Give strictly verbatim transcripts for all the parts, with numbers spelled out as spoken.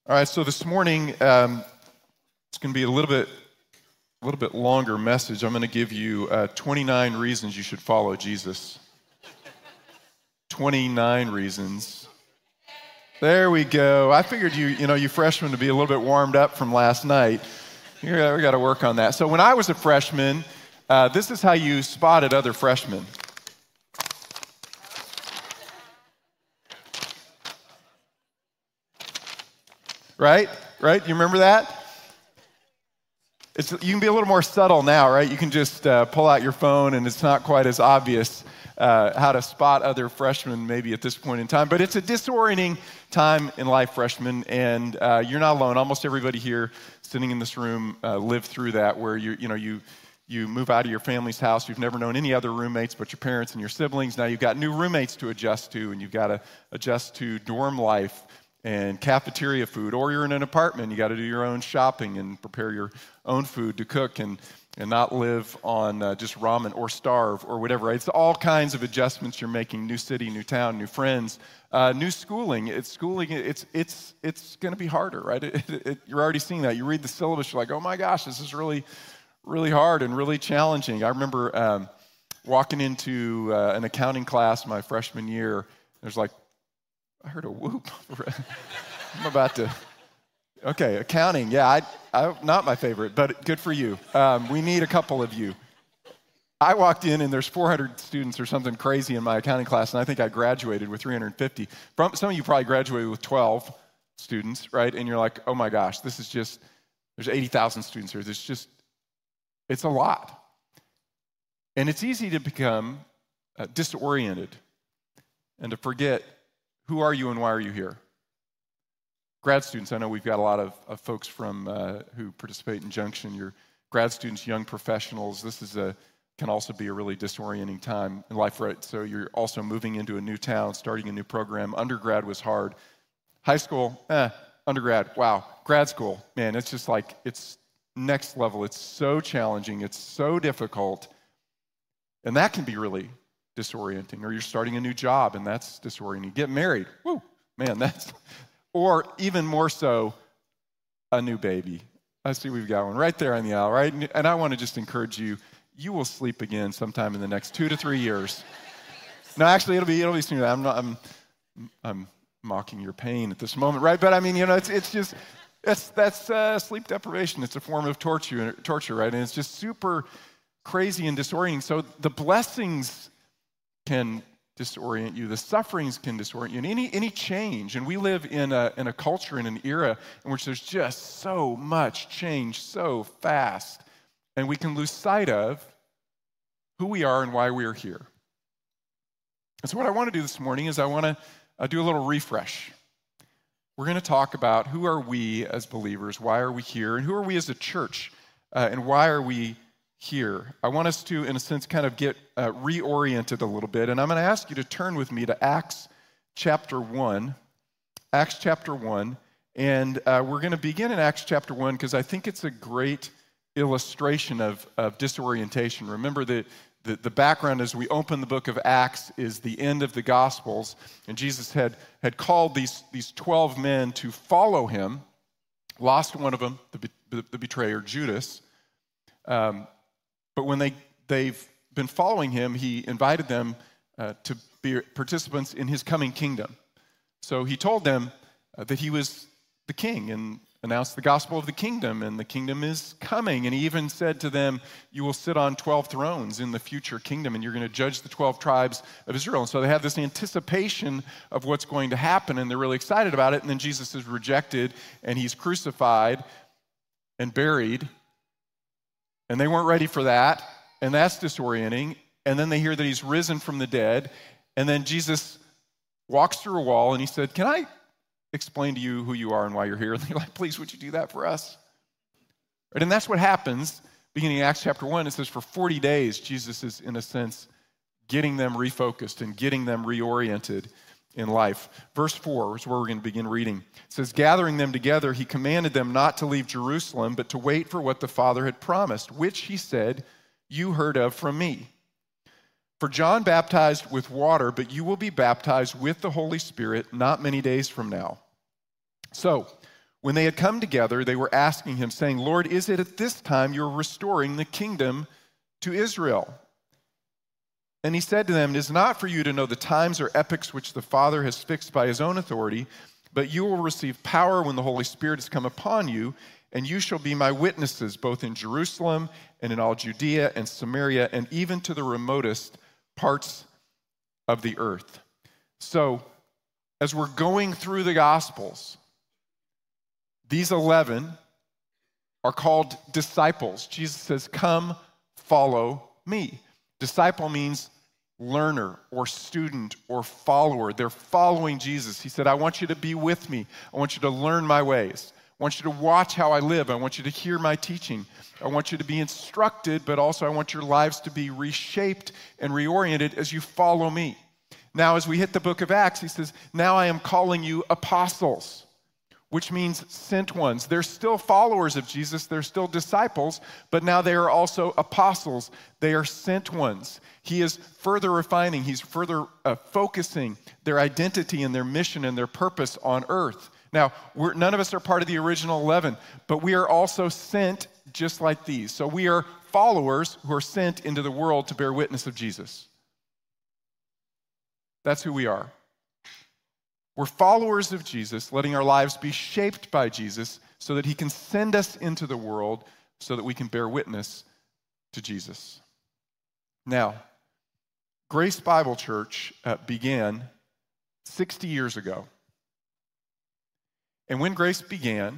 All right, so this morning um, it's going to be a little bit, a little bit longer message. I'm going to give you uh, twenty-nine reasons you should follow Jesus. twenty-nine reasons. There we go. I figured you, you know, you freshmen to be a little bit warmed up from last night. Yeah, we got to work on that. So when I was a freshman, uh, this is how you spotted other freshmen. Right? Right? You remember that? It's, you can be a little more subtle now, right? You can just uh, pull out your phone and it's not quite as obvious uh, how to spot other freshmen maybe at this point in time. But it's a disorienting time in life, freshmen, and uh, you're not alone. Almost everybody here sitting in this room uh, lived through that, where you, you know, you you move out of your family's house. You've never known any other roommates but your parents and your siblings. Now you've got new roommates to adjust to, and you've got to adjust to dorm life and cafeteria food, or you're in an apartment, you got to do your own shopping and prepare your own food to cook and, and not live on uh, just ramen or starve or whatever, right? It's all kinds of adjustments you're making, new city, new town, new friends, uh, new schooling. It's schooling, it's it's it's going to be harder, right? It, it, it, you're already seeing that. You read the syllabus, you're like, oh my gosh, this is really, really hard and really challenging. I remember um, walking into uh, an accounting class my freshman year. There's like, I heard a whoop. I'm about to, okay, accounting. Yeah, I, I, not my favorite, but good for you. Um, we need a couple of you. I walked in and there's four hundred students or something crazy in my accounting class, and I think I graduated with three hundred fifty. From, some of you probably graduated with twelve students, right? And you're like, oh my gosh, this is just, there's eighty thousand students here. It's just, it's a lot. And it's easy to become uh, disoriented and to forget, who are you and why are you here? Grad students, I know we've got a lot of, of folks from uh, who participate in Junction. You're grad students, young professionals. This is a can also be a really disorienting time in life, right? So you're also moving into a new town, starting a new program. Undergrad was hard. High school, eh. Undergrad, wow. Grad school, man, it's just like, it's next level. It's so challenging. It's so difficult. And that can be really disorienting. Or you're starting a new job and that's disorienting. Get married, woo, man, that's, or even more so, a new baby. I see we've got one right there on the aisle, right? And I want to just encourage you, you will sleep again sometime in the next two to three years. No, actually, it'll be it'll be sooner. I'm not, I'm I'm mocking your pain at this moment, right? But I mean, you know, it's it's just it's that's uh, sleep deprivation. It's a form of torture, torture, right? And it's just super crazy and disorienting. So the blessings can disorient you. The sufferings can disorient you. And any any change, and we live in a in a culture, in an era in which there's just so much change so fast, and we can lose sight of who we are and why we are here. And so what I want to do this morning is I want to uh, do a little refresh. We're going to talk about who are we as believers, why are we here, and who are we as a church, uh, and why are we here. I want us to, in a sense, kind of get uh, reoriented a little bit, and I'm going to ask you to turn with me to Acts chapter one. Acts chapter one, and uh, we're going to begin in Acts chapter one because I think it's a great illustration of, of disorientation. Remember that the, the background as we open the book of Acts is the end of the Gospels, and Jesus had, had called these, these twelve men to follow him, lost one of them, the, the, the betrayer, Judas. Um, But when they, they've been following him, he invited them uh, to be participants in his coming kingdom. So he told them uh, that he was the king and announced the gospel of the kingdom, and the kingdom is coming. And he even said to them, you will sit on twelve thrones in the future kingdom, and you're going to judge the twelve tribes of Israel. And so they have this anticipation of what's going to happen, and they're really excited about it. And then Jesus is rejected, and he's crucified and buried. And they weren't ready for that, and that's disorienting. And then they hear that he's risen from the dead, and then Jesus walks through a wall, and he said, can I explain to you who you are and why you're here? And they're like, please, would you do that for us? Right, and that's what happens, beginning in Acts chapter one. It says for forty days, Jesus is, in a sense, getting them refocused and getting them reoriented in life. Verse four is where we're going to begin reading. It says, gathering them together, he commanded them not to leave Jerusalem, but to wait for what the Father had promised, which he said, you heard of from me. For John baptized with water, but you will be baptized with the Holy Spirit not many days from now. So, When they had come together, they were asking him, saying, Lord, is it at this time you're restoring the kingdom to Israel? And he said to them, it is not for you to know the times or epochs which the Father has fixed by his own authority, but you will receive power when the Holy Spirit has come upon you, and you shall be my witnesses, both in Jerusalem and in all Judea and Samaria, and even to the remotest parts of the earth. So, as we're going through the Gospels, these eleven are called disciples. Jesus says, come, follow me. Disciple means learner or student or follower. They're following Jesus. He said, I want you to be with me. I want you to learn my ways. I want you to watch how I live. I want you to hear my teaching. I want you to be instructed, but also I want your lives to be reshaped and reoriented as you follow me. Now, as we hit the book of Acts, he says, now I am calling you apostles, which means sent ones. They're still followers of Jesus. They're still disciples, but now they are also apostles. They are sent ones. He is further refining. He's further uh, focusing their identity and their mission and their purpose on earth. Now, we're, none of us are part of the original eleven, but we are also sent just like these. So we are followers who are sent into the world to bear witness of Jesus. That's who we are. We're followers of Jesus, letting our lives be shaped by Jesus so that he can send us into the world so that we can bear witness to Jesus. Now, Grace Bible Church uh, began sixty years ago. And when Grace began,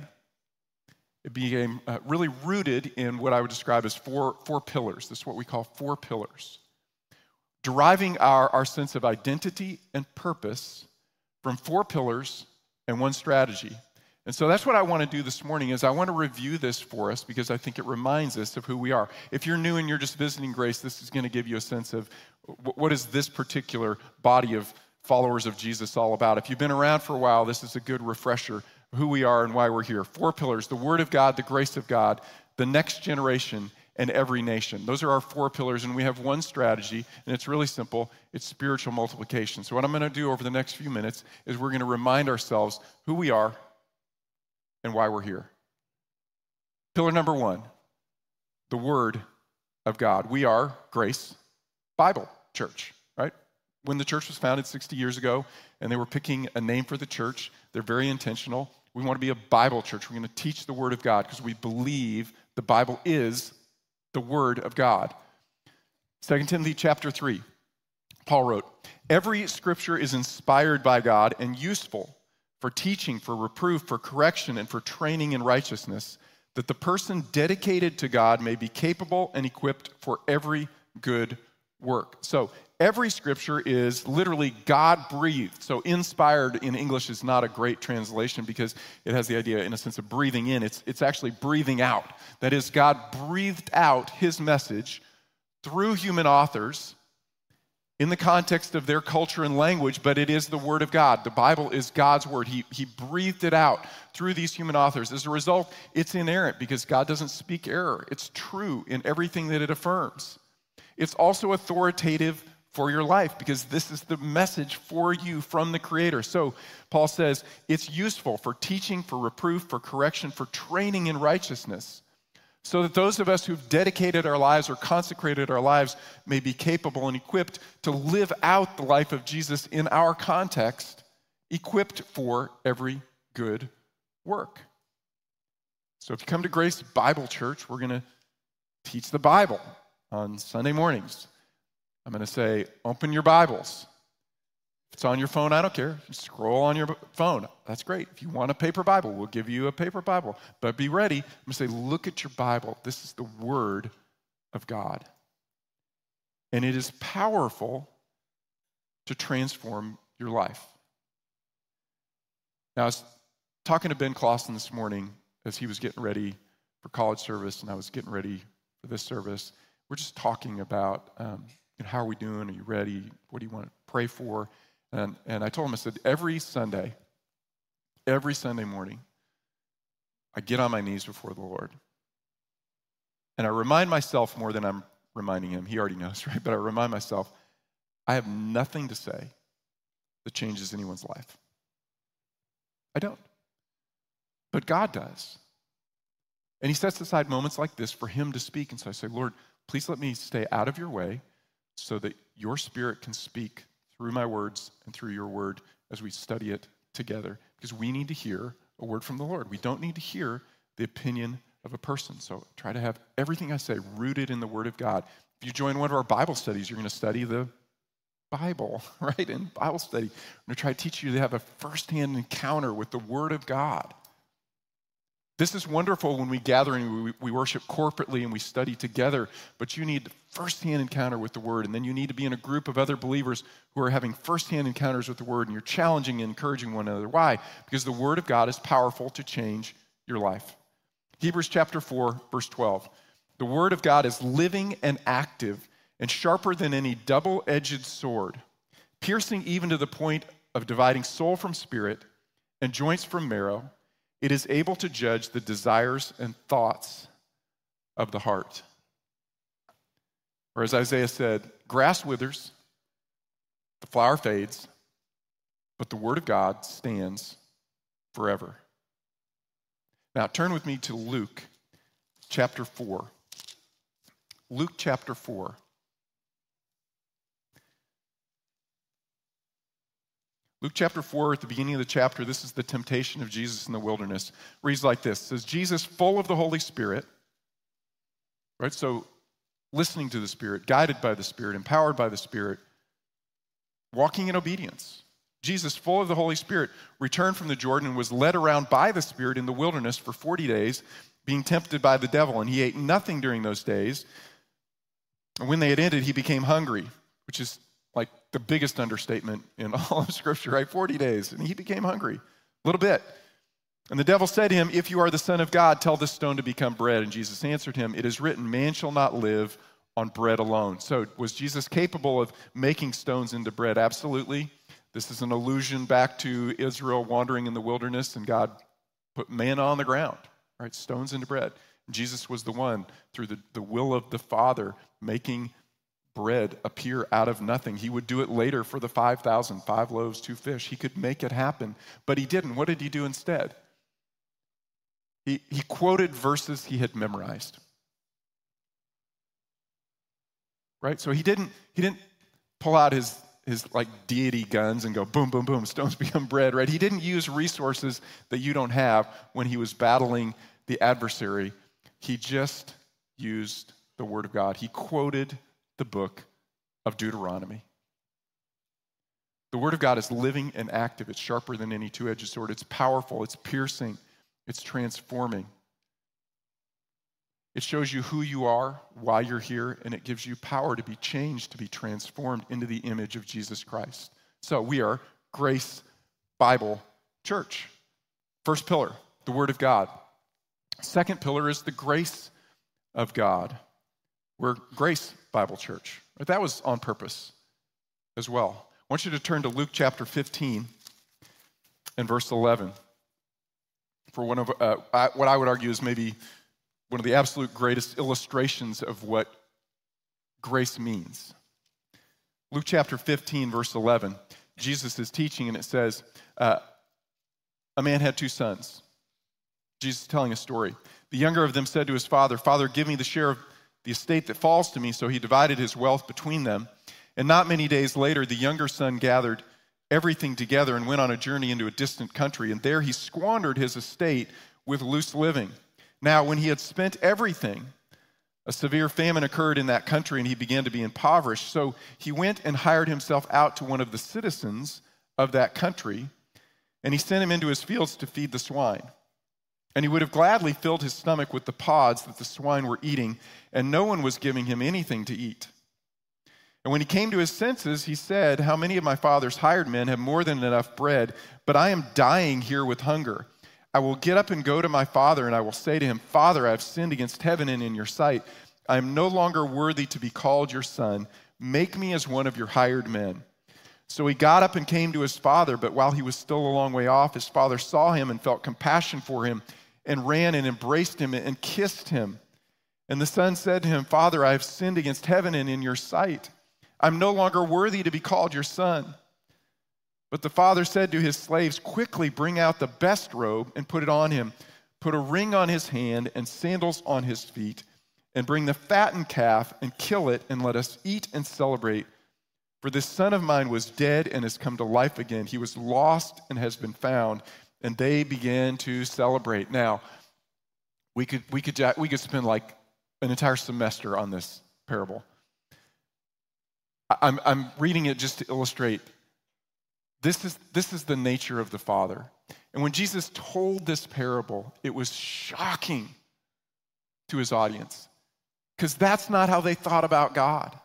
it became uh, really rooted in what I would describe as four, four pillars. This is what we call four pillars. Deriving our, our sense of identity and purpose from four pillars and one strategy. And so that's what I want to do this morning is I want to review this for us because I think it reminds us of who we are. If you're new and you're just visiting Grace, this is going to give you a sense of what is this particular body of followers of Jesus all about. If you've been around for a while, this is a good refresher of who we are and why we're here. Four pillars: the Word of God, the grace of God, the next generation, and every nation. Those are our four pillars, and we have one strategy, and it's really simple. It's spiritual multiplication. So what I'm going to do over the next few minutes is we're going to remind ourselves who we are and why we're here. Pillar number one, the Word of God. We are Grace Bible Church, right? When the church was founded sixty years ago, and they were picking a name for the church, they're very intentional. We want to be a Bible church. We're going to teach the Word of God because we believe the Bible is the Word of God. Second Timothy chapter three, Paul wrote, every scripture is inspired by God and useful for teaching, for reproof, for correction, and for training in righteousness, that the person dedicated to God may be capable and equipped for every good work. So every scripture is literally God-breathed. So inspired in English is not a great translation because it has the idea, in a sense, of breathing in. It's, it's actually breathing out. That is, God breathed out his message through human authors in the context of their culture and language, but it is the Word of God. The Bible is God's Word. He, he breathed it out through these human authors. As a result, it's inerrant because God doesn't speak error. It's true in everything that it affirms. It's also authoritative for your life because this is the message for you from the Creator. So Paul says it's useful for teaching, for reproof, for correction, for training in righteousness, so that those of us who've dedicated our lives or consecrated our lives may be capable and equipped to live out the life of Jesus in our context, equipped for every good work. So if you come to Grace Bible Church, we're going to teach the Bible on Sunday mornings. I'm going to say, open your Bibles. If it's on your phone, I don't care. Just scroll on your phone. That's great. If you want a paper Bible, we'll give you a paper Bible. But be ready. I'm going to say, look at your Bible. This is the Word of God. And it is powerful to transform your life. Now, I was talking to Ben Clausen this morning as he was getting ready for college service, and I was getting ready for this service. We're just talking about um, you know, how are we doing? Are you ready? What do you want to pray for? And, and I told him, I said, every Sunday, every Sunday morning, I get on my knees before the Lord. And I remind myself more than I'm reminding him. He already knows, right? But I remind myself, I have nothing to say that changes anyone's life. I don't. but God does. And he sets aside moments like this for him to speak. And so I say, Lord, please let me stay out of your way so that your Spirit can speak through my words and through your word as we study it together. Because we need to hear a word from the Lord. We don't need to hear the opinion of a person. So try to have everything I say rooted in the Word of God. If you join one of our Bible studies, you're going to study the Bible, right? In Bible study, I'm going to try to teach you to have a firsthand encounter with the Word of God. This is wonderful when we gather and we, we worship corporately and we study together, but you need firsthand encounter with the Word, and then you need to be in a group of other believers who are having firsthand encounters with the Word, and you're challenging and encouraging one another. Why? Because the Word of God is powerful to change your life. Hebrews chapter four, verse twelve. The Word of God is living and active and sharper than any double-edged sword, piercing even to the point of dividing soul from spirit and joints from marrow. It is able to judge the desires and thoughts of the heart. Or as Isaiah said, grass withers, the flower fades, but the Word of God stands forever. Now turn with me to Luke chapter four. Luke chapter four. Luke chapter four, at the beginning of the chapter, this is the temptation of Jesus in the wilderness. Reads like this. It says, Jesus, full of the Holy Spirit, right? So listening to the Spirit, guided by the Spirit, empowered by the Spirit, walking in obedience. Jesus, full of the Holy Spirit, returned from the Jordan and was led around by the Spirit in the wilderness for forty days, being tempted by the devil. And he ate nothing during those days. And when they had ended, he became hungry, which is like the biggest understatement in all of Scripture, right? forty days, and he became hungry, a little bit. And the devil said to him, if you are the Son of God, tell this stone to become bread. And Jesus answered him, it is written, man shall not live on bread alone. So was Jesus capable of making stones into bread? Absolutely. This is an allusion back to Israel wandering in the wilderness, and God put manna on the ground, right? Stones into bread. And Jesus was the one, through the, the will of the Father, making bread appear out of nothing. He would do it later for the five thousand, five loaves, two fish. He could make it happen, but he didn't. What did he do instead? He, he quoted verses he had memorized. Right? So he didn't, he didn't pull out his, his like deity guns and go boom, boom, boom, stones become bread, right? He didn't use resources that you don't have when he was battling the adversary. He just used the Word of God. He quoted the book of Deuteronomy. The Word of God is living and active. It's sharper than any two-edged sword. It's powerful. It's piercing. It's transforming. It shows you who you are, why you're here, and it gives you power to be changed, to be transformed into the image of Jesus Christ. So we are Grace Bible Church. First pillar, the Word of God. Second pillar is the grace of God. We're Grace Bible Church. That was on purpose as well. I want you to turn to Luke chapter fifteen and verse eleven for one of uh, I, what I would argue is maybe one of the absolute greatest illustrations of what grace means. Luke chapter fifteen, verse eleven. Jesus is teaching, and it says, uh, a man had two sons. Jesus is telling a story. The younger of them said to his father, Father, give me the share of the estate that falls to me. So he divided his wealth between them. And not many days later, the younger son gathered everything together and went on a journey into a distant country. And there he squandered his estate with loose living. Now, when he had spent everything, a severe famine occurred in that country, and he began to be impoverished. So he went and hired himself out to one of the citizens of that country, and he sent him into his fields to feed the swine. And he would have gladly filled his stomach with the pods that the swine were eating, and no one was giving him anything to eat. And when he came to his senses, he said, how many of my father's hired men have more than enough bread, but I am dying here with hunger. I will get up and go to my father, and I will say to him, Father, I have sinned against heaven and in your sight. I am no longer worthy to be called your son. Make me as one of your hired men. So he got up and came to his father, but while he was still a long way off, his father saw him and felt compassion for him, and ran and embraced him and kissed him. And the son said to him, Father, I have sinned against heaven and in your sight. I'm no longer worthy to be called your son. But the father said to his slaves, quickly bring out the best robe and put it on him. Put a ring on his hand and sandals on his feet, and bring the fattened calf and kill it, and let us eat and celebrate. For this son of mine was dead and has come to life again. He was lost and has been found. And they began to celebrate. Now, we could we could we could spend like an entire semester on this parable. I'm I'm reading it just to illustrate. This is this is the nature of the Father. And when Jesus told this parable, it was shocking to his audience, because that's not how they thought about God.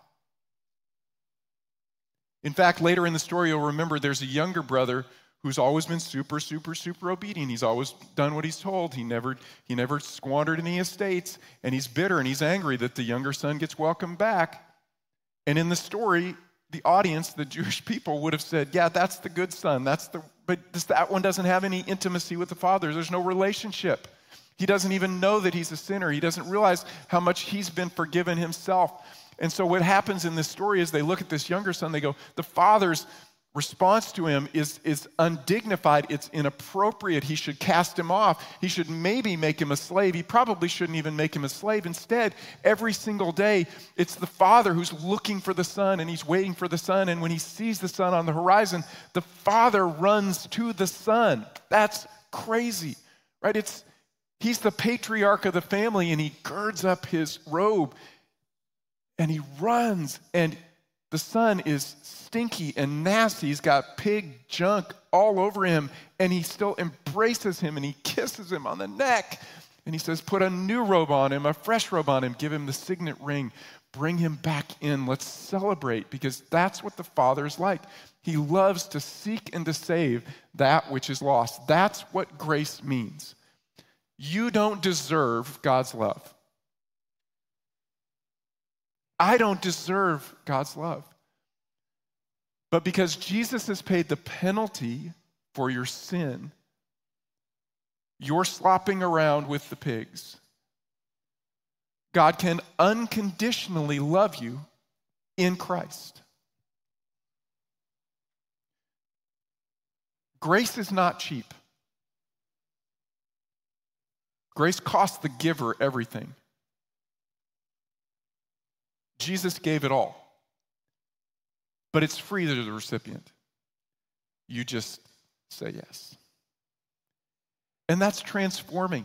In fact, later in the story, you'll remember there's a younger brother who's always been super, super, super obedient. He's always done what he's told. He never, he never squandered any estates, and he's bitter and he's angry that the younger son gets welcomed back. And in the story, the audience, the Jewish people, would have said, yeah, that's the good son. That's the, but this, that one doesn't have any intimacy with the Father. There's no relationship. He doesn't even know that he's a sinner. He doesn't realize how much he's been forgiven himself. And so what happens in this story is they look at this younger son, they go, the father's response to him is, is undignified. It's inappropriate. He should cast him off. He should maybe make him a slave. He probably shouldn't even make him a slave. Instead, every single day, it's the father who's looking for the son, and he's waiting for the son. And when he sees the son on the horizon, the father runs to the son. That's crazy, right? It's he's the patriarch of the family, and he girds up his robe, and he runs, and the son is stinky and nasty. He's got pig junk all over him, and he still embraces him, and he kisses him on the neck. And he says, put a new robe on him, a fresh robe on him, give him the signet ring, bring him back in. Let's celebrate, because that's what the Father's like. He loves to seek and to save that which is lost. That's what grace means. You don't deserve God's love. I don't deserve God's love. But because Jesus has paid the penalty for your sin, you're slopping around with the pigs. God can unconditionally love you in Christ. Grace is not cheap. Grace costs the giver everything. Jesus gave it all. But it's free to the recipient. You just say yes. And that's transforming.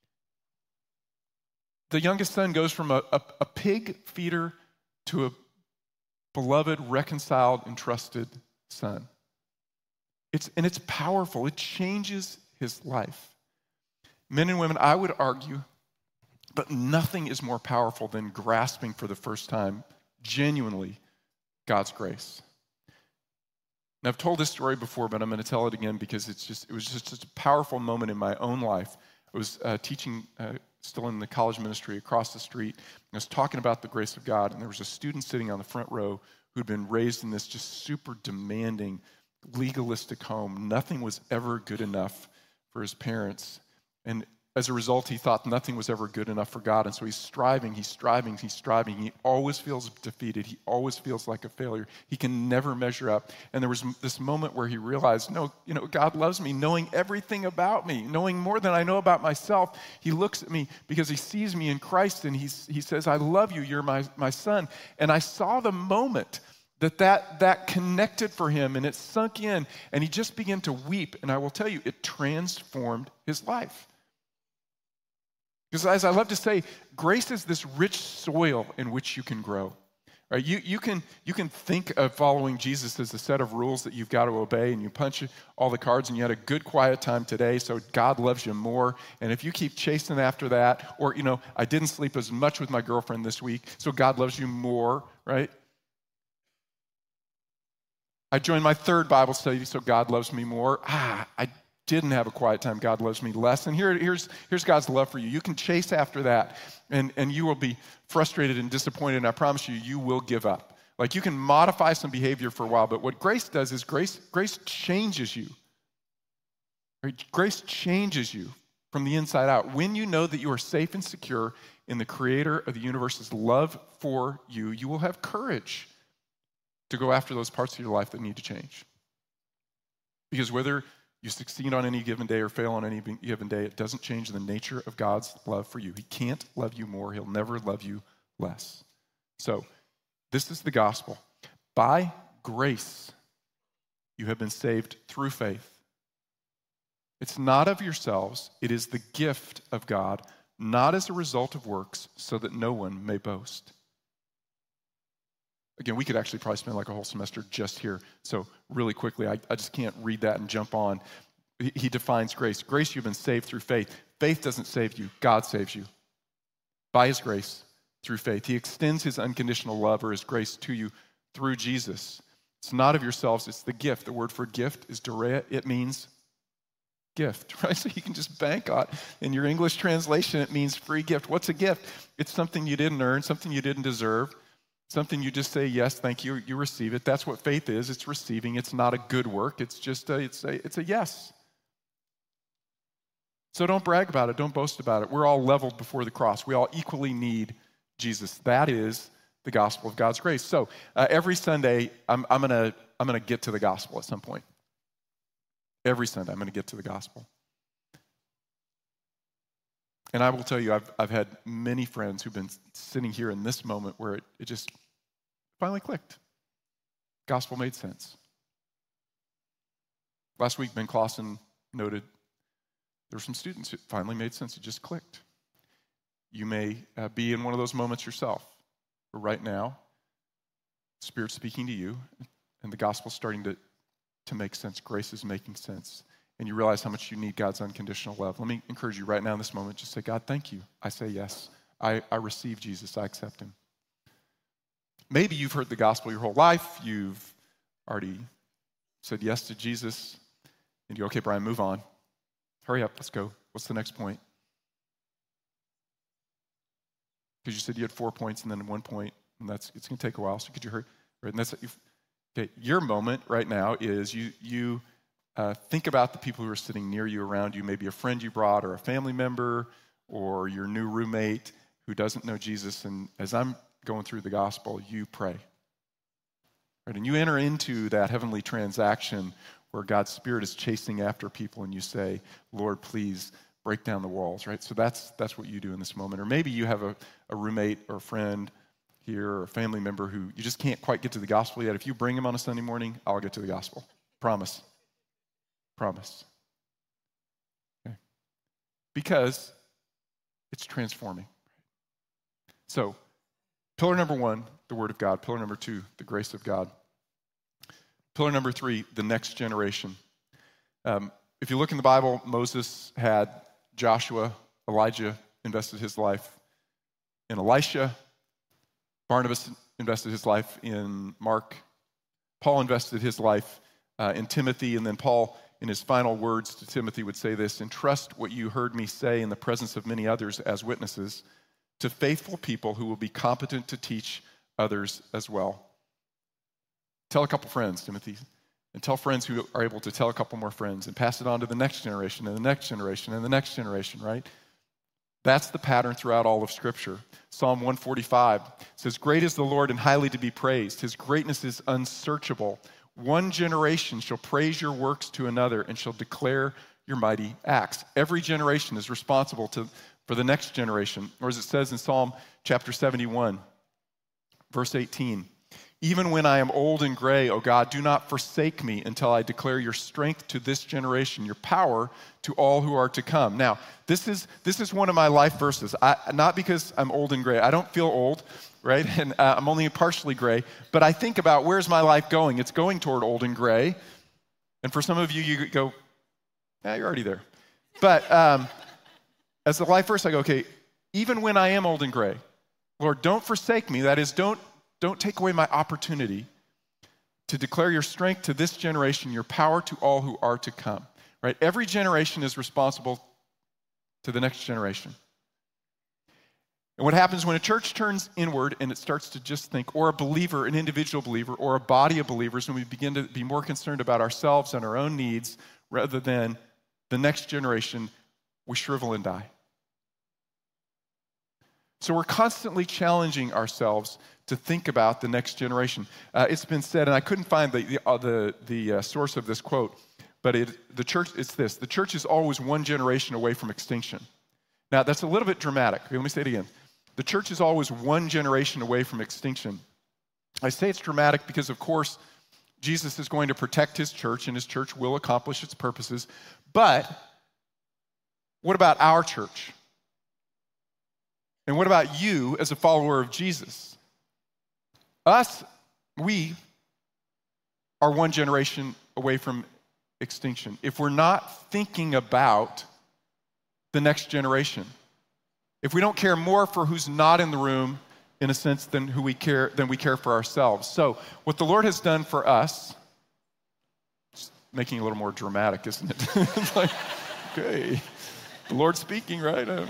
The youngest son goes from a, a, a pig feeder to a beloved, reconciled, and trusted son. It's, and it's powerful. It changes his life. Men and women, I would argue, but nothing is more powerful than grasping for the first time, genuinely, God's grace. And I've told this story before, but I'm going to tell it again because it's just it was just such a powerful moment in my own life. I was uh, teaching, uh, still in the college ministry across the street. And I was talking about the grace of God, and there was a student sitting on the front row who'd been raised in this just super demanding, legalistic home. Nothing was ever good enough for his parents. And as a result, he thought nothing was ever good enough for God. And so he's striving, he's striving, he's striving. He always feels defeated. He always feels like a failure. He can never measure up. And there was this moment where he realized, no, you know, God loves me, knowing everything about me, knowing more than I know about myself. He looks at me because he sees me in Christ, and he's, he says, I love you, you're my, my son. And I saw the moment that, that that connected for him, and it sunk in, and he just began to weep. And I will tell you, it transformed his life. Because as I love to say, grace is this rich soil in which you can grow. Right? You, you, can, you can think of following Jesus as a set of rules that you've got to obey, and you punch all the cards, and you had a good quiet time today, so God loves you more. And if you keep chasing after that, or, you know, I didn't sleep as much with my girlfriend this week, so God loves you more, right? I joined my third Bible study, so God loves me more. Ah, I didn't have a quiet time, God loves me less. And here, here's, here's God's love for you. You can chase after that, and, and you will be frustrated and disappointed, and I promise you, you will give up. Like, you can modify some behavior for a while, but what grace does is grace, grace changes you. Right? Grace changes you from the inside out. When you know that you are safe and secure in the Creator of the universe's love for you, you will have courage to go after those parts of your life that need to change. Because whether you succeed on any given day or fail on any given day, it doesn't change the nature of God's love for you. He can't love you more. He'll never love you less. So this is the gospel. By grace, you have been saved through faith. It's not of yourselves. It is the gift of God, not as a result of works, so that no one may boast. Again, we could actually probably spend like a whole semester just here. So really quickly, I, I just can't read that and jump on. He, he defines grace. Grace, you've been saved through faith. Faith doesn't save you. God saves you. By his grace, through faith. He extends his unconditional love or his grace to you through Jesus. It's not of yourselves. It's the gift. The word for gift is dorea. It means gift, right? So you can just bank on it. In your English translation, it means free gift. What's a gift? It's something you didn't earn, something you didn't deserve. Something you just say, yes, thank you, you receive it. That's what faith is. It's receiving. It's not a good work. It's just a, it's a, it's a yes. So don't brag about it. Don't boast about it. We're all leveled before the cross. We all equally need Jesus. That is the gospel of God's grace. So uh, every Sunday, I'm, I'm gonna I'm gonna get to the gospel at some point. Every Sunday, I'm gonna get to the gospel. And I will tell you, I've, I've had many friends who've been sitting here in this moment where it, it just finally clicked. Gospel made sense. Last week, Ben Clausen noted there were some students who finally made sense. It just clicked. You may uh, be in one of those moments yourself, but right now, Spirit's speaking to you, and the gospel's starting to, to make sense. Grace is making sense. And you realize how much you need God's unconditional love. Let me encourage you right now in this moment, just say, God, thank you. I say yes. I, I receive Jesus. I accept him. Maybe you've heard the gospel your whole life. You've already said yes to Jesus. And you go, okay, Brian, move on. Hurry up, let's go. What's the next point? Because you said you had four points and then one point, and that's it's going to take a while, so could you hurry? Right, and that's, okay, your moment right now is you you... Uh, think about the people who are sitting near you, around you, maybe a friend you brought or a family member or your new roommate who doesn't know Jesus. And as I'm going through the gospel, you pray. Right? And you enter into that heavenly transaction where God's Spirit is chasing after people and you say, Lord, please break down the walls, right? So that's that's what you do in this moment. Or maybe you have a, a roommate or a friend here or a family member who you just can't quite get to the gospel yet. If you bring him on a Sunday morning, I'll get to the gospel. Promise. Promise. Okay. Because it's transforming. So, pillar number one, the Word of God. Pillar number two, the grace of God. Pillar number three, the next generation. Um, if you look in the Bible, Moses had Joshua, Elijah invested his life in Elisha. Barnabas invested his life in Mark. Paul invested his life uh, in Timothy, and then Paul, in his final words to Timothy, would say this: entrust what you heard me say in the presence of many others as witnesses to faithful people who will be competent to teach others as well. Tell a couple friends, Timothy, and tell friends who are able to tell a couple more friends and pass it on to the next generation and the next generation and the next generation, right? That's the pattern throughout all of Scripture. Psalm one forty-five says, great is the Lord and highly to be praised. His greatness is unsearchable. One generation shall praise your works to another and shall declare your mighty acts. Every generation is responsible to, for the next generation. Or as it says in Psalm chapter seventy-one, verse eighteen, even when I am old and gray, O God, do not forsake me until I declare your strength to this generation, your power to all who are to come. Now, this is this is one of my life verses. I, not because I'm old and gray. I don't feel old, right? And uh, I'm only partially gray. But I think about, where's my life going? It's going toward old and gray. And for some of you, you go, yeah, you're already there. But um, as the life verse, I go, okay, even when I am old and gray, Lord, don't forsake me. That is, don't Don't take away my opportunity to declare your strength to this generation, your power to all who are to come, right? Every generation is responsible to the next generation. And what happens when a church turns inward and it starts to just think, or a believer, an individual believer, or a body of believers, and we begin to be more concerned about ourselves and our own needs rather than the next generation, we shrivel and die. So we're constantly challenging ourselves to think about the next generation. Uh, it's been said, and I couldn't find the the, uh, the, the uh, source of this quote, but it, the church, it's this. The church is always one generation away from extinction. Now, that's a little bit dramatic. Okay, let me say it again. The church is always one generation away from extinction. I say it's dramatic because, of course, Jesus is going to protect his church, and his church will accomplish its purposes. But what about our church? And what about you as a follower of Jesus? Us, we are one generation away from extinction. If we're not thinking about the next generation, if we don't care more for who's not in the room, in a sense, than who we care than we care for ourselves. So what the Lord has done for us, it's making it a little more dramatic, isn't it? It's like, okay, the Lord's speaking, right? Um,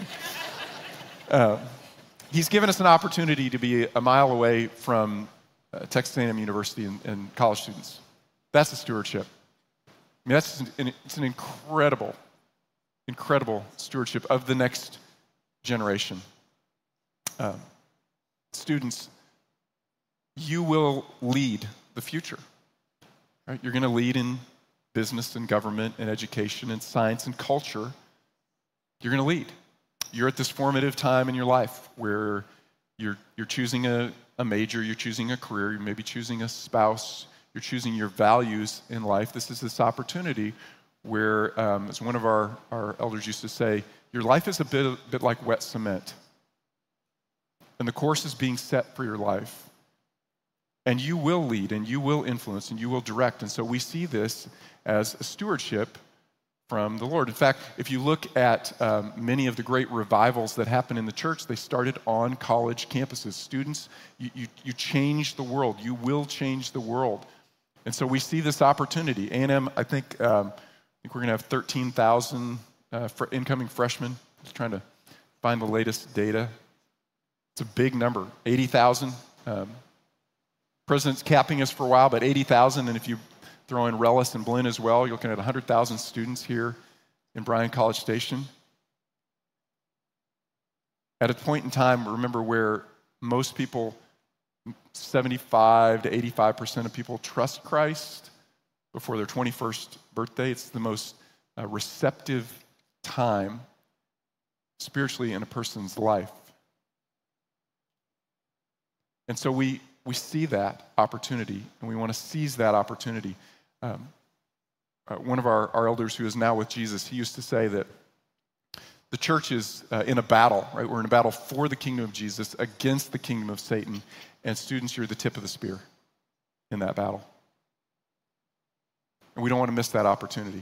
uh, he's given us an opportunity to be a mile away from uh, Texas A and M University and, and college students. That's a stewardship. I mean, that's an, it's an incredible, incredible stewardship of the next generation. Um, Students, you will lead the future, right? You're going to lead in business and government and education and science and culture. You're going to lead. You're at this formative time in your life where you're, you're choosing a, a major, you're choosing a career, you're maybe choosing a spouse, you're choosing your values in life. This is this opportunity where, um, as one of our, our elders used to say, your life is a bit, a bit like wet cement. And the course is being set for your life. And you will lead, and you will influence, and you will direct. And so we see this as a stewardship from the Lord. In fact, if you look at um, many of the great revivals that happen in the church, they started on college campuses. Students, you, you, you change the world. You will change the world. And so we see this opportunity. A and M, I think, um, I think we're going to have thirteen thousand uh, for incoming freshmen. Just trying to find the latest data. It's a big number, eighty thousand. Um, President's capping us for a while, but eighty thousand, and if you throw in Rellis and Blinn as well, you're looking at one hundred thousand students here in Bryan College Station. At a point in time, remember, where most people, seventy-five to eighty-five percent of people trust Christ before their twenty-first birthday. It's the most uh, receptive time spiritually in a person's life. And so we, we see that opportunity, and we want to seize that opportunity. Um, uh, one of our, our elders who is now with Jesus, he used to say that the church is uh, in a battle, right? We're in a battle for the kingdom of Jesus against the kingdom of Satan, and students, you're the tip of the spear in that battle. And we don't want to miss that opportunity.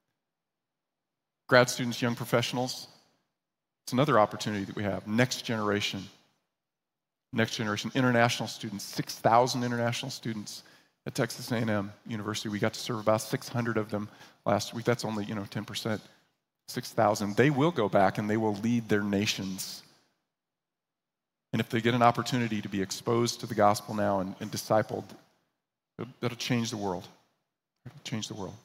Grad students, young professionals, it's another opportunity that we have. Next generation. Next generation, international students, six thousand international students at Texas A and M University. We got to serve about six hundred of them last week. That's only, you know, ten percent, six thousand. They will go back and they will lead their nations. And if they get an opportunity to be exposed to the gospel now and, and discipled, that'll change the world. It'll change the world.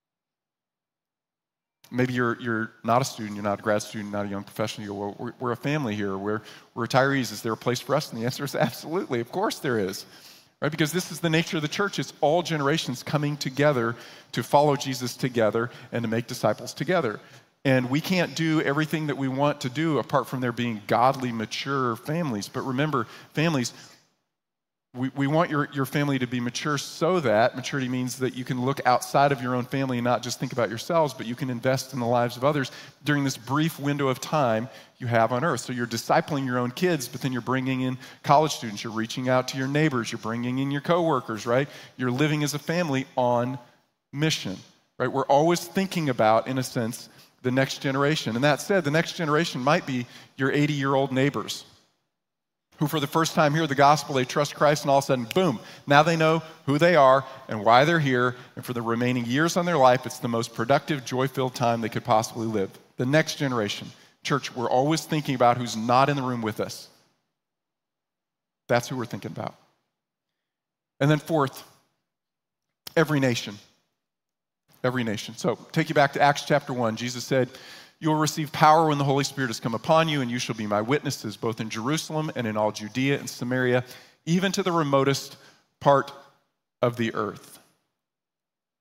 Maybe you're you're not a student, you're not a grad student, not a young professional. You go, well, we're, we're a family here. We're, we're retirees. Is there a place for us? And the answer is absolutely. Of course there is. Right? Because this is the nature of the church. It's all generations coming together to follow Jesus together and to make disciples together. And we can't do everything that we want to do apart from there being godly, mature families. But remember, families, We, we want your, your family to be mature so that maturity means that you can look outside of your own family and not just think about yourselves, but you can invest in the lives of others during this brief window of time you have on earth. So you're discipling your own kids, but then you're bringing in college students. You're reaching out to your neighbors. You're bringing in your coworkers, right? You're living as a family on mission, right? We're always thinking about, in a sense, the next generation. And that said, the next generation might be your eighty-year-old neighbors, who for the first time hear the gospel, they trust Christ, and all of a sudden, boom, now they know who they are and why they're here, and for the remaining years on their life, it's the most productive, joy-filled time they could possibly live. The next generation. Church, we're always thinking about who's not in the room with us. That's who we're thinking about. And then fourth, every nation. Every nation. So take you back to Acts chapter one. Jesus said, "You will receive power when the Holy Spirit has come upon you, and you shall be my witnesses, both in Jerusalem and in all Judea and Samaria, even to the remotest part of the earth."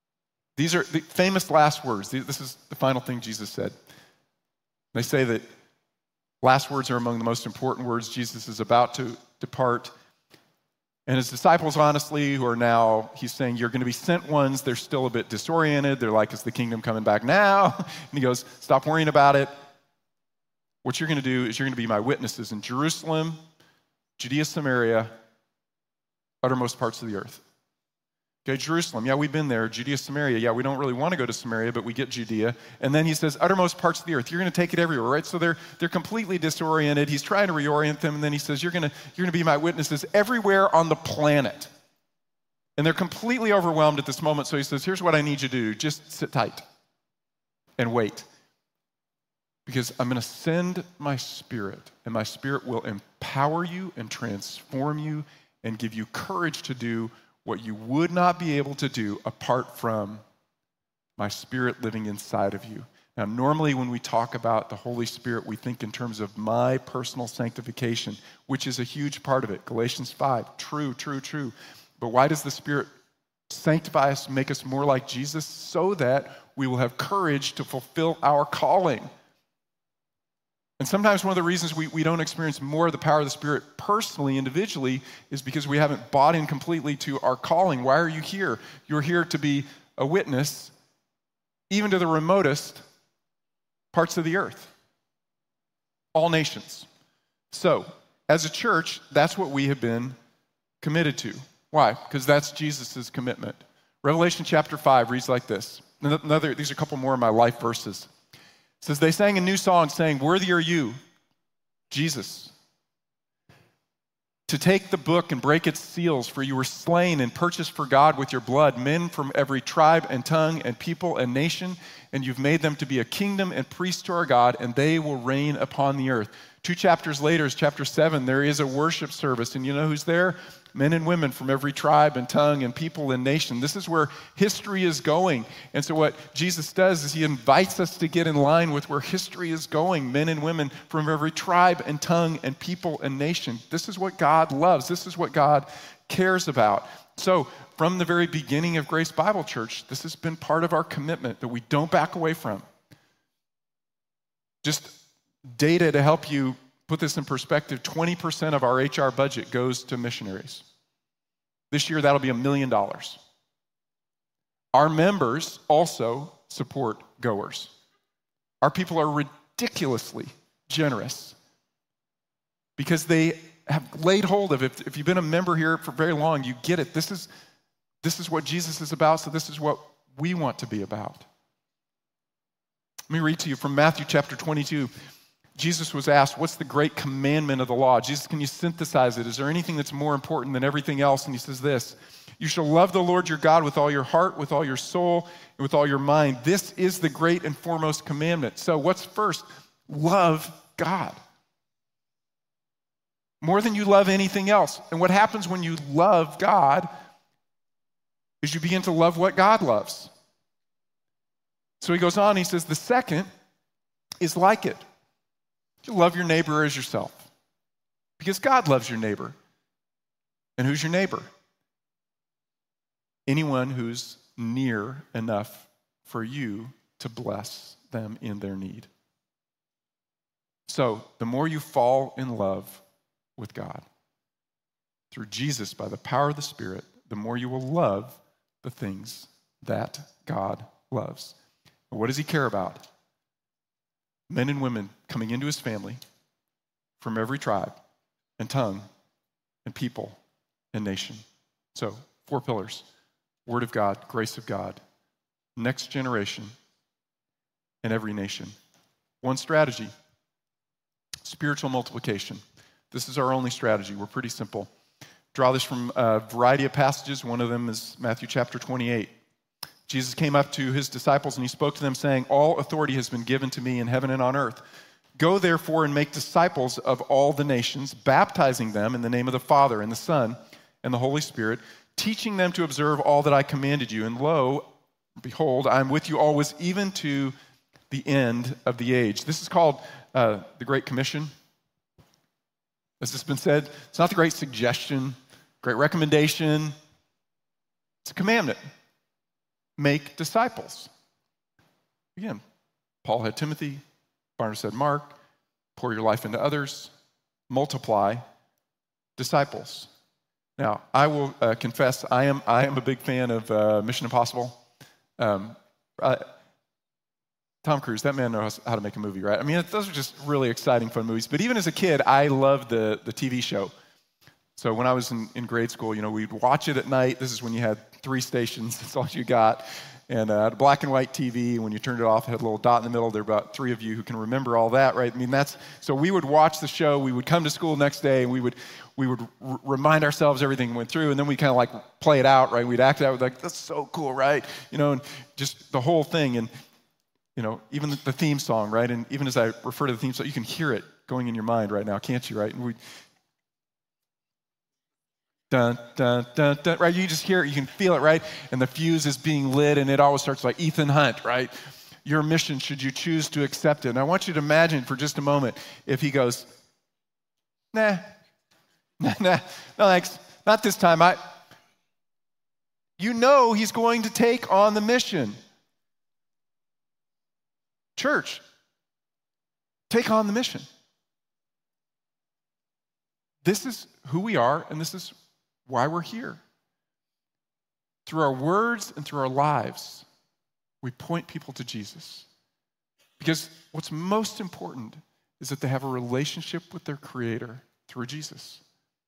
These are the famous last words. This is the final thing Jesus said. They say that last words are among the most important words. Jesus is about to depart. And his disciples, honestly, who are now, he's saying, you're going to be sent ones. They're still a bit disoriented. They're like, is the kingdom coming back now? And he goes, stop worrying about it. What you're going to do is you're going to be my witnesses in Jerusalem, Judea, Samaria, uttermost parts of the earth. Okay, Jerusalem, yeah, we've been there. Judea, Samaria, yeah, we don't really want to go to Samaria, but we get Judea. And then he says, uttermost parts of the earth. You're going to take it everywhere, right? So they're they're completely disoriented. He's trying to reorient them, and then he says, you're going to you're going to be my witnesses everywhere on the planet. And they're completely overwhelmed at this moment. So he says, here's what I need you to do. Just sit tight and wait. Because I'm going to send my Spirit, and my Spirit will empower you and transform you and give you courage to do what you would not be able to do apart from my Spirit living inside of you. Now, normally when we talk about the Holy Spirit, we think in terms of my personal sanctification, which is a huge part of it. Galatians five, true, true, true. But why does the Spirit sanctify us, make us more like Jesus? So that we will have courage to fulfill our calling. And sometimes one of the reasons we, we don't experience more of the power of the Spirit personally, individually, is because we haven't bought in completely to our calling. Why are you here? You're here to be a witness, even to the remotest parts of the earth. All nations. So, as a church, that's what we have been committed to. Why? Because that's Jesus' commitment. Revelation chapter five reads like this. Another, these are a couple more of my life verses. It says, they sang a new song saying, worthy are you, Jesus, to take the book and break its seals, for you were slain and purchased for God with your blood men from every tribe and tongue and people and nation, and you've made them to be a kingdom and priests to our God, and they will reign upon the earth. Two chapters later is chapter seven. There is a worship service, and you know who's there? Men and women from every tribe and tongue and people and nation. This is where history is going. And so what Jesus does is he invites us to get in line with where history is going. Men and women from every tribe and tongue and people and nation. This is what God loves. This is what God cares about. So from the very beginning of Grace Bible Church, this has been part of our commitment that we don't back away from. Just data to help you put this in perspective, twenty percent of our H R budget goes to missionaries. This year, that'll be a million dollars. Our members also support goers. Our people are ridiculously generous because they have laid hold of it. If you've been a member here for very long, you get it. This is, this is what Jesus is about, so this is what we want to be about. Let me read to you from Matthew chapter twenty-two. Jesus was asked, what's the great commandment of the law? Jesus, can you synthesize it? Is there anything that's more important than everything else? And he says this, you shall love the Lord your God with all your heart, with all your soul, and with all your mind. This is the great and foremost commandment. So what's first? Love God. More than you love anything else. And what happens when you love God is you begin to love what God loves. So he goes on, he says, the second is like it. You love your neighbor as yourself because God loves your neighbor. And who's your neighbor? Anyone who's near enough for you to bless them in their need. So the more you fall in love with God through Jesus by the power of the Spirit, the more you will love the things that God loves. And what does he care about? Men and women coming into his family from every tribe and tongue and people and nation. So, four pillars. Word of God, grace of God, next generation, and every nation. One strategy, spiritual multiplication. This is our only strategy. We're pretty simple. Draw this from a variety of passages. One of them is Matthew chapter twenty-eight. Jesus came up to his disciples and he spoke to them saying, all authority has been given to me in heaven and on earth. Go therefore and make disciples of all the nations, baptizing them in the name of the Father and the Son and the Holy Spirit, teaching them to observe all that I commanded you. And lo, behold, I am with you always, even to the end of the age. This is called uh, the Great Commission. As has been said, it's not the great suggestion, great recommendation. It's a commandment. make disciples. Again, Paul had Timothy, Barnabas had Mark, pour your life into others, multiply disciples. Now, I will uh, confess, I am I am a big fan of uh, Mission Impossible. Um, I, Tom Cruise, that man knows how to make a movie, right? I mean, those are just really exciting, fun movies. But even as a kid, I loved the, the T V show. So when I was in, in grade school, you know, we'd watch it at night. This is when you had three stations. That's all you got. And uh, black and white T V. When you turned it off, it had a little dot in the middle. There were about three of you who can remember all that, right? I mean, that's, so we would watch the show. We would come to school next day, and we would we would r- remind ourselves everything went through, and then we kind of like play it out, right? We'd act it out, like, that's so cool, right? You know, and just the whole thing. And you know, even the theme song, right? And even as I refer to the theme song, you can hear it going in your mind right now, can't you, right? And we, dun, dun, dun, dun, right? You just hear it, you can feel it, right? And the fuse is being lit, and it always starts like Ethan Hunt, right? Your mission, should you choose to accept it. And I want you to imagine for just a moment if he goes, nah, nah, nah, no thanks, not this time. I, you know he's going to take on the mission. Church, take on the mission. This is who we are, and this is why we're here. Through our words and through our lives, we point people to Jesus. Because what's most important is that they have a relationship with their Creator through Jesus.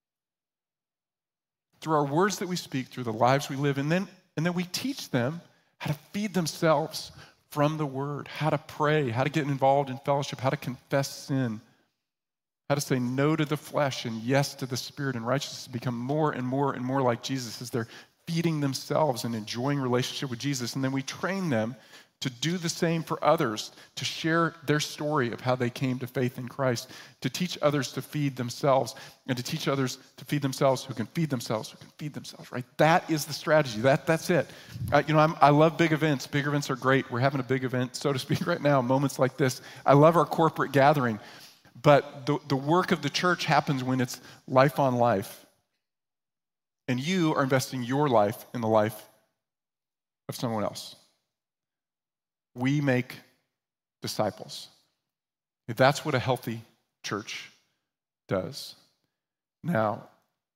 Through our words that we speak, through the lives we live, and then, and then we teach them how to feed themselves from the Word, how to pray, how to get involved in fellowship, how to confess sin, how to say no to the flesh and yes to the Spirit and righteousness, become more and more and more like Jesus as they're feeding themselves and enjoying relationship with Jesus. And then we train them to do the same for others, to share their story of how they came to faith in Christ, to teach others to feed themselves, and to teach others to feed themselves who can feed themselves, who can feed themselves, right? That is the strategy. That, that's it. Uh, you know, I'm, I love big events. Big events are great. We're having a big event, so to speak, right now, moments like this. I love our corporate gathering, but the, the work of the church happens when it's life on life. And you are investing your life in the life of someone else. We make disciples. That's what a healthy church does. Now,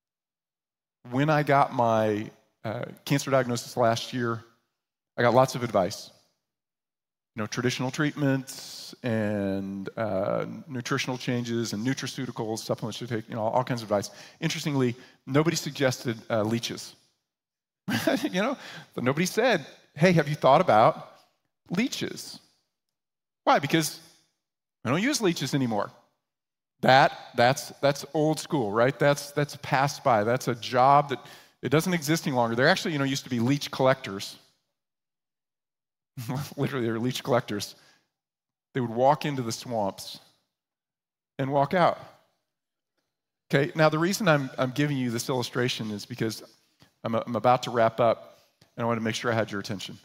when I got my uh, cancer diagnosis last year, I got lots of advice. You know, traditional treatments and uh, nutritional changes and nutraceuticals, supplements to take, you know, all kinds of advice. Interestingly, nobody suggested uh, leeches. you know, but nobody said, hey, have you thought about leeches? Why? Because I don't use leeches anymore. That that's that's old school, right? That's that's passed by. That's a job that it doesn't exist any longer. There actually, you know, used to be leech collectors. Literally, they were leech collectors. They would walk into the swamps and walk out. Okay, now the reason I'm I'm giving you this illustration is because I'm I'm about to wrap up, and I want to make sure I had your attention.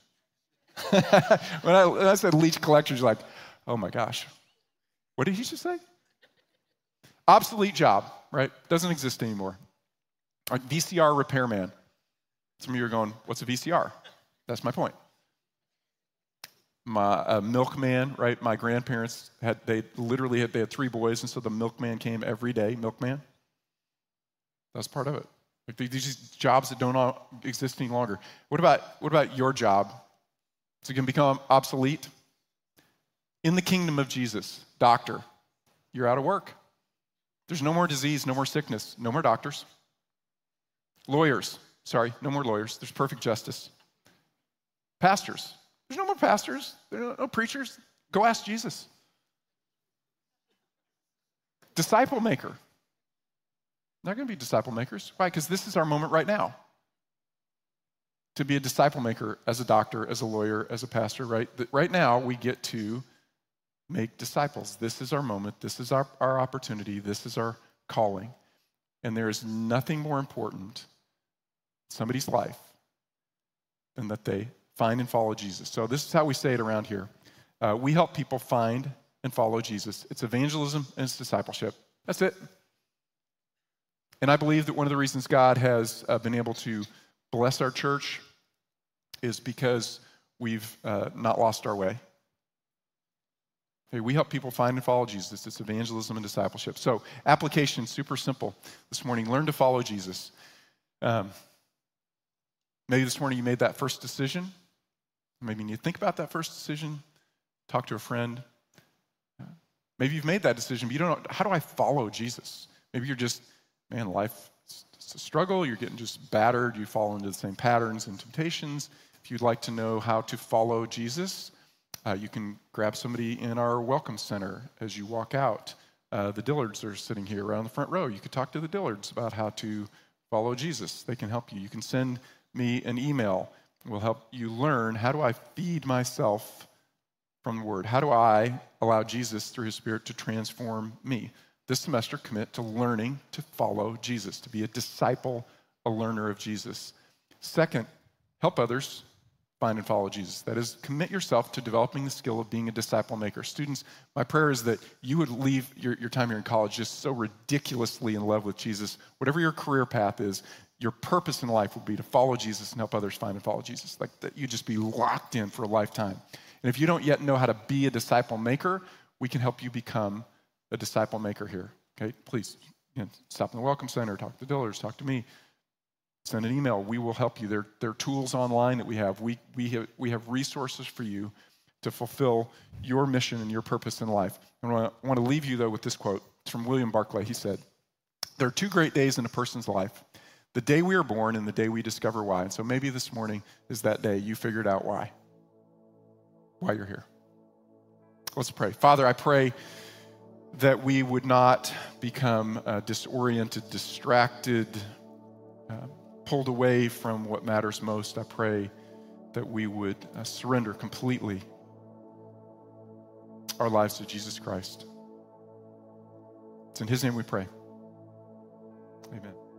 when, I, when I said leech collectors, you're like, oh my gosh, what did he just say? Obsolete job, right? Doesn't exist anymore. A V C R repairman. Some of you are going, what's a V C R? That's my point. My uh, milkman, right? My grandparents had, they literally had, they had three boys, and so the milkman came every day, milkman. That's part of it. Like these jobs that don't exist any longer. What about, what about your job? So it can become obsolete. In the kingdom of Jesus, doctor, you're out of work. There's no more disease, no more sickness, no more doctors. Lawyers, sorry, no more lawyers. There's perfect justice. Pastors, there's no more pastors. There are no preachers. Go ask Jesus. Disciple maker. Not going to be disciple makers. Why? Because this is our moment right now. To be a disciple maker as a doctor, as a lawyer, as a pastor, right? Right now, we get to make disciples. This is our moment. This is our, our opportunity. This is our calling. And there is nothing more important in somebody's life than that they find and follow Jesus. So this is how we say it around here. Uh, we help people find and follow Jesus. It's evangelism and it's discipleship. That's it. And I believe that one of the reasons God has uh, been able to bless our church is because we've uh, not lost our way. Okay, we help people find and follow Jesus. It's evangelism and discipleship. So application, super simple this morning. Learn to follow Jesus. Um, maybe this morning you made that first decision. Maybe you need to think about that first decision. Talk to a friend. Uh, maybe you've made that decision, but you don't know, how do I follow Jesus? Maybe you're just, man, life, it's, it's a struggle. You're getting just battered. You fall into the same patterns and temptations. If you'd like to know how to follow Jesus, uh, you can grab somebody in our welcome center as you walk out. Uh, the Dillards are sitting here around the front row. You could talk to the Dillards about how to follow Jesus. They can help you. You can send me an email. We'll help you learn, how do I feed myself from the Word? How do I allow Jesus through His Spirit to transform me? This semester, commit to learning to follow Jesus, to be a disciple, a learner of Jesus. Second, help others find and follow Jesus. That is, commit yourself to developing the skill of being a disciple maker. Students, my prayer is that you would leave your, your time here in college just so ridiculously in love with Jesus. Whatever your career path is, your purpose in life would be to follow Jesus and help others find and follow Jesus. Like that you just be locked in for a lifetime. And if you don't yet know how to be a disciple maker, we can help you become a disciple maker here. Okay, please, you know, stop in the Welcome Center, talk to the Dillers, talk to me. Send an email. We will help you. There, there are tools online that we have. We, we have. we have resources for you to fulfill your mission and your purpose in life. I want to, I want to leave you, though, with this quote. It's from William Barclay. He said, there are two great days in a person's life, the day we are born and the day we discover why. And so maybe this morning is that day you figured out why, why you're here. Let's pray. Father, I pray that we would not become uh, disoriented, distracted, uh, pulled away from what matters most. I pray that we would uh, surrender completely our lives to Jesus Christ. It's in His name we pray. Amen.